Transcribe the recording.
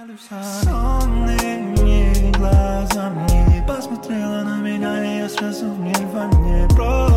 Сонными глазами посмотрела на меня, и я сразу в нирване.